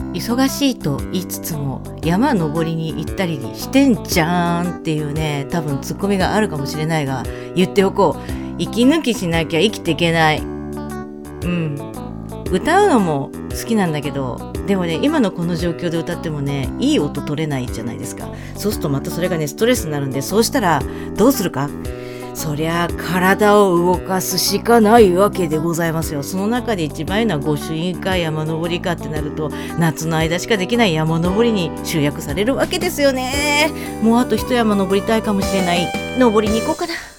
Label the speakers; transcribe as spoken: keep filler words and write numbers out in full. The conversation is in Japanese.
Speaker 1: 忙しいと言いつつも山登りに行ったりしてんじゃーんっていうね、多分ツッコミがあるかもしれないが、言っておこう。息抜きしなきゃ生きていけない。うん。歌うのも好きなんだけど、でもね、今のこの状況で歌ってもね、いい音取れないじゃないですか。そうするとまたそれがね、ストレスになるんで、そうしたらどうするか。そりゃ体を動かすしかないわけでございますよ。その中で一番いいのは御朱印か山登りかってなると、夏の間しかできない山登りに集約されるわけですよね。もうあと一山登りたいかもしれない。登りに行こうかな。